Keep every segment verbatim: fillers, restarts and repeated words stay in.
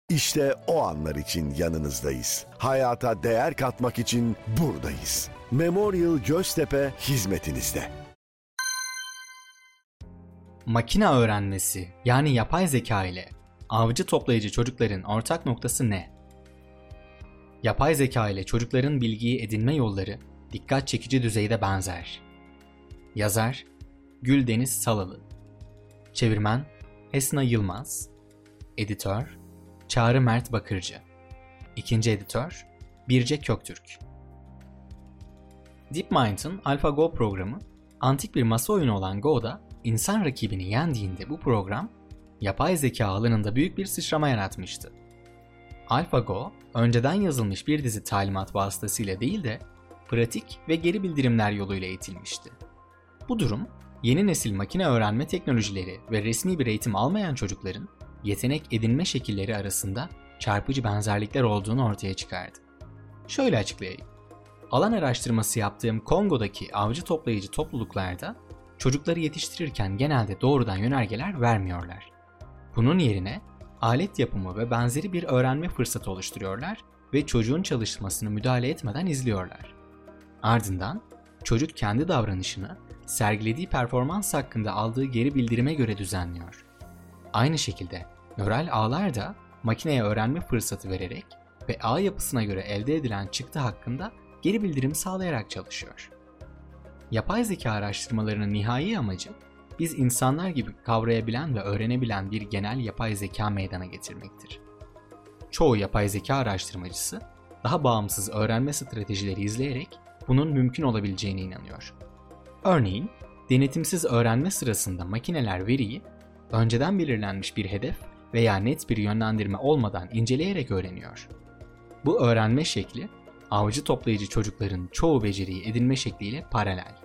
İşte o anlar için yanınızdayız. Hayata değer katmak için buradayız. Memorial Göztepe hizmetinizde. Makine öğrenmesi yani yapay zeka ile avcı toplayıcı çocukların ortak noktası ne? Yapay zeka ile çocukların bilgiyi edinme yolları dikkat çekici düzeyde benzer. Yazar Güldeniz Salalı, çevirmen Esna Yılmaz, editör Çağrı Mert Bakırcı, ikinci editör Birce Köktürk. DeepMind'ın AlphaGo programı, antik bir masa oyunu olan Go'da insan rakibini yendiğinde bu program, yapay zeka alanında büyük bir sıçrama yaratmıştı. AlphaGo, önceden yazılmış bir dizi talimat vasıtasıyla değil de pratik ve geri bildirimler yoluyla eğitilmişti. Bu durum, yeni nesil makine öğrenme teknolojileri ve resmi bir eğitim almayan çocukların yetenek edinme şekilleri arasında çarpıcı benzerlikler olduğunu ortaya çıkardı. Şöyle açıklayayım. Alan araştırması yaptığım Kongo'daki avcı toplayıcı topluluklarda çocukları yetiştirirken genelde doğrudan yönergeler vermiyorlar. Bunun yerine alet yapımı ve benzeri bir öğrenme fırsatı oluşturuyorlar ve çocuğun çalışmasını müdahale etmeden izliyorlar. Ardından çocuk kendi davranışını sergilediği performans hakkında aldığı geri bildirime göre düzenliyor. Aynı şekilde nöral ağlar da makineye öğrenme fırsatı vererek ve ağ yapısına göre elde edilen çıktı hakkında geri bildirim sağlayarak çalışıyor. Yapay zeka araştırmalarının nihai amacı, biz insanlar gibi kavrayabilen ve öğrenebilen bir genel yapay zeka meydana getirmektir. Çoğu yapay zeka araştırmacısı, daha bağımsız öğrenme stratejileri izleyerek bunun mümkün olabileceğine inanıyor. Örneğin, denetimsiz öğrenme sırasında makineler veriyi, önceden belirlenmiş bir hedef veya net bir yönlendirme olmadan inceleyerek öğreniyor. Bu öğrenme şekli, avcı toplayıcı çocukların çoğu beceriyi edinme şekliyle paralel.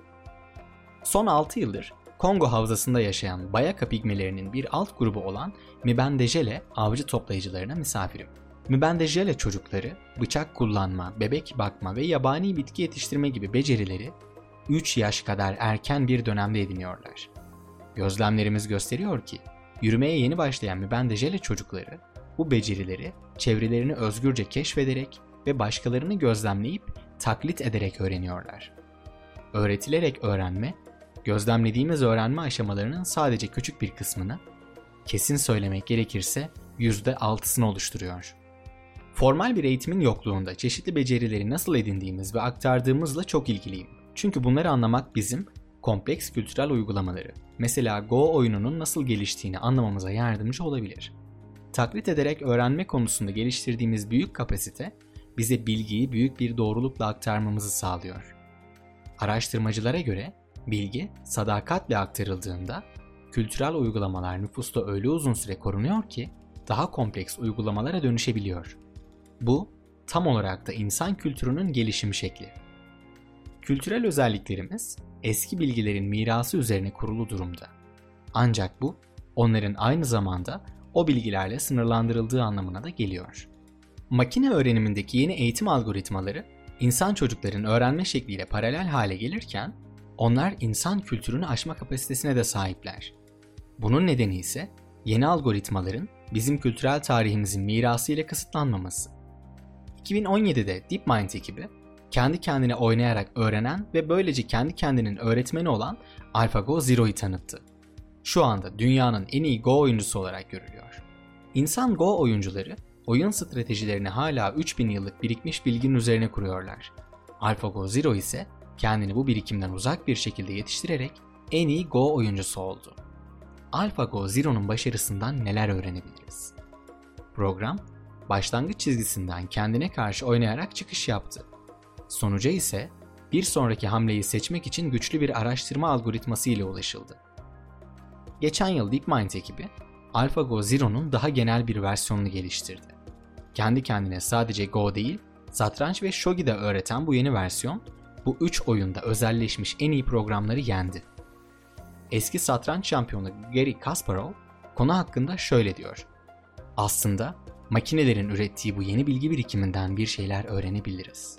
Son altı yıldır Kongo havzasında yaşayan Bayaka pigmelerinin bir alt grubu olan Mbandejele avcı toplayıcılarına misafirim. Mbandejele çocukları bıçak kullanma, bebek bakma ve yabani bitki yetiştirme gibi becerileri üç yaş kadar erken bir dönemde ediniyorlar. Gözlemlerimiz gösteriyor ki yürümeye yeni başlayan Mbandejele çocukları bu becerileri çevrelerini özgürce keşfederek ve başkalarını gözlemleyip taklit ederek öğreniyorlar. Öğretilerek öğrenme, gözlemlediğimiz öğrenme aşamalarının sadece küçük bir kısmını, kesin söylemek gerekirse yüzde altısını oluşturuyor. Formal bir eğitimin yokluğunda çeşitli becerileri nasıl edindiğimiz ve aktardığımızla çok ilgiliyim. Çünkü bunları anlamak bizim kompleks kültürel uygulamaları, mesela Go oyununun nasıl geliştiğini anlamamıza yardımcı olabilir. Taklit ederek öğrenme konusunda geliştirdiğimiz büyük kapasite, bize bilgiyi büyük bir doğrulukla aktarmamızı sağlıyor. Araştırmacılara göre bilgi sadakatle aktarıldığında kültürel uygulamalar nüfusta öyle uzun süre korunuyor ki daha kompleks uygulamalara dönüşebiliyor. Bu tam olarak da insan kültürünün gelişim şekli. Kültürel özelliklerimiz eski bilgilerin mirası üzerine kurulu durumda. Ancak bu onların aynı zamanda o bilgilerle sınırlandırıldığı anlamına da geliyor. Makine öğrenimindeki yeni eğitim algoritmaları insan çocukların öğrenme şekliyle paralel hale gelirken onlar insan kültürünü aşma kapasitesine de sahipler. Bunun nedeni ise yeni algoritmaların bizim kültürel tarihimizin mirası ile kısıtlanmaması. iki bin on yedide DeepMind ekibi kendi kendine oynayarak öğrenen ve böylece kendi kendinin öğretmeni olan AlphaGo Zero'yu tanıttı. Şu anda dünyanın en iyi Go oyuncusu olarak görülüyor. İnsan Go oyuncuları oyun stratejilerini hala üç bin yıllık birikmiş bilginin üzerine kuruyorlar. AlphaGo Zero ise kendini bu birikimden uzak bir şekilde yetiştirerek en iyi Go oyuncusu oldu. AlphaGo Zero'nun başarısından neler öğrenebiliriz? Program, başlangıç çizgisinden kendine karşı oynayarak çıkış yaptı. Sonuca ise bir sonraki hamleyi seçmek için güçlü bir araştırma algoritması ile ulaşıldı. Geçen yıl DeepMind ekibi, AlphaGo Zero'nun daha genel bir versiyonunu geliştirdi. Kendi kendine sadece Go değil, satranç ve shogi de öğreten bu yeni versiyon, bu üç oyunda özelleşmiş en iyi programları yendi. Eski satranç şampiyonu Garry Kasparov, konu hakkında şöyle diyor: "Aslında makinelerin ürettiği bu yeni bilgi birikiminden bir şeyler öğrenebiliriz."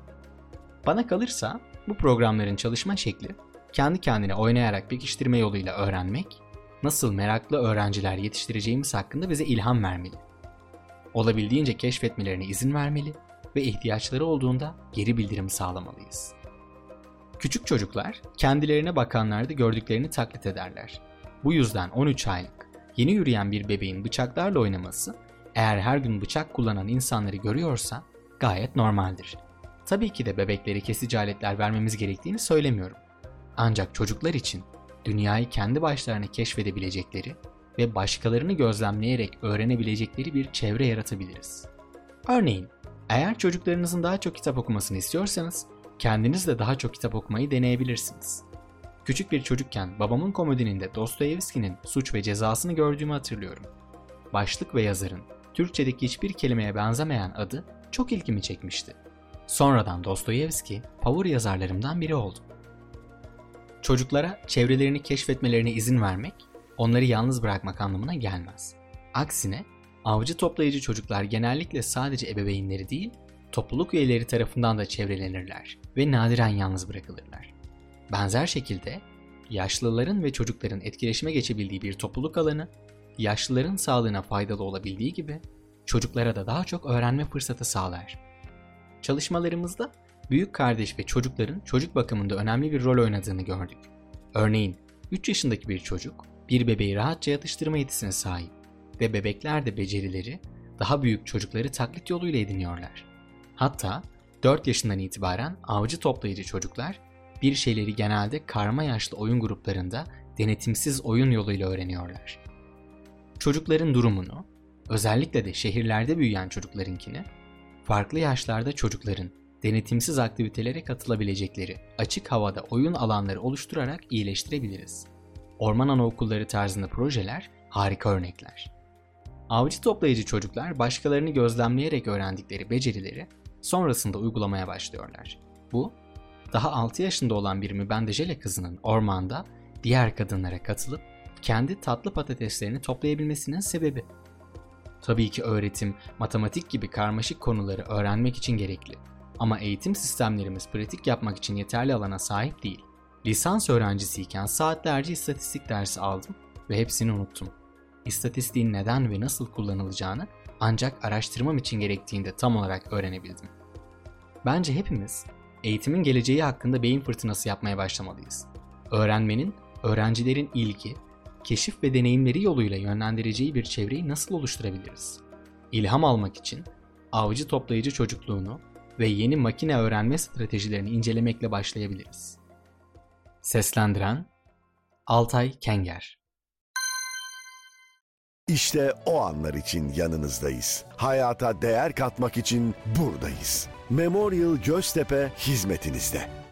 Bana kalırsa bu programların çalışma şekli, kendi kendine oynayarak pekiştirme yoluyla öğrenmek, nasıl meraklı öğrenciler yetiştireceğimiz hakkında bize ilham vermeli. Olabildiğince keşfetmelerine izin vermeli ve ihtiyaçları olduğunda geri bildirim sağlamalıyız. Küçük çocuklar kendilerine bakanlarda gördüklerini taklit ederler. Bu yüzden on üç aylık yeni yürüyen bir bebeğin bıçaklarla oynaması, eğer her gün bıçak kullanan insanları görüyorsa gayet normaldir. Tabii ki de bebeklere kesici aletler vermemiz gerektiğini söylemiyorum. Ancak çocuklar için dünyayı kendi başlarına keşfedebilecekleri ve başkalarını gözlemleyerek öğrenebilecekleri bir çevre yaratabiliriz. Örneğin, eğer çocuklarınızın daha çok kitap okumasını istiyorsanız, kendiniz de daha çok kitap okumayı deneyebilirsiniz. Küçük bir çocukken babamın komodininde Dostoyevski'nin Suç ve Cezasını gördüğümü hatırlıyorum. Başlık ve yazarın Türkçedeki hiçbir kelimeye benzemeyen adı çok ilgimi çekmişti. Sonradan Dostoyevski, favori yazarlarımdan biri oldu. Çocuklara çevrelerini keşfetmelerine izin vermek, onları yalnız bırakmak anlamına gelmez. Aksine, avcı toplayıcı çocuklar genellikle sadece ebeveynleri değil, topluluk üyeleri tarafından da çevrelenirler ve nadiren yalnız bırakılırlar. Benzer şekilde, yaşlıların ve çocukların etkileşime geçebildiği bir topluluk alanı, yaşlıların sağlığına faydalı olabildiği gibi, çocuklara da daha çok öğrenme fırsatı sağlar. Çalışmalarımızda, büyük kardeş ve çocukların çocuk bakımında önemli bir rol oynadığını gördük. Örneğin, üç yaşındaki bir çocuk, bir bebeği rahatça yatıştırma yetisine sahip ve bebekler de becerileri daha büyük çocukları taklit yoluyla ediniyorlar. Hatta dört yaşından itibaren avcı toplayıcı çocuklar bir şeyleri genelde karma yaşlı oyun gruplarında denetimsiz oyun yoluyla öğreniyorlar. Çocukların durumunu, özellikle de şehirlerde büyüyen çocuklarınkini, farklı yaşlarda çocukların denetimsiz aktivitelere katılabilecekleri açık havada oyun alanları oluşturarak iyileştirebiliriz. Orman anaokulları tarzında projeler harika örnekler. Avcı toplayıcı çocuklar başkalarını gözlemleyerek öğrendikleri becerileri sonrasında uygulamaya başlıyorlar. Bu, daha altı yaşında olan bir mübendejele kızının ormanda diğer kadınlara katılıp kendi tatlı patateslerini toplayabilmesinin sebebi. Tabii ki öğretim, matematik gibi karmaşık konuları öğrenmek için gerekli. Ama eğitim sistemlerimiz pratik yapmak için yeterli alana sahip değil. Lisans öğrencisiyken saatlerce istatistik dersi aldım ve hepsini unuttum. İstatistiğin neden ve nasıl kullanılacağını ancak araştırmam için gerektiğinde tam olarak öğrenebildim. Bence hepimiz eğitimin geleceği hakkında beyin fırtınası yapmaya başlamalıyız. Öğrenmenin, öğrencilerin ilgi, keşif ve deneyimleri yoluyla yönlendireceği bir çevreyi nasıl oluşturabiliriz? İlham almak için avcı toplayıcı çocukluğunu ve yeni makine öğrenme stratejilerini incelemekle başlayabiliriz. Seslendiren Altay Kenger. İşte o anlar için yanınızdayız. Hayata değer katmak için buradayız. Memorial Göztepe hizmetinizde.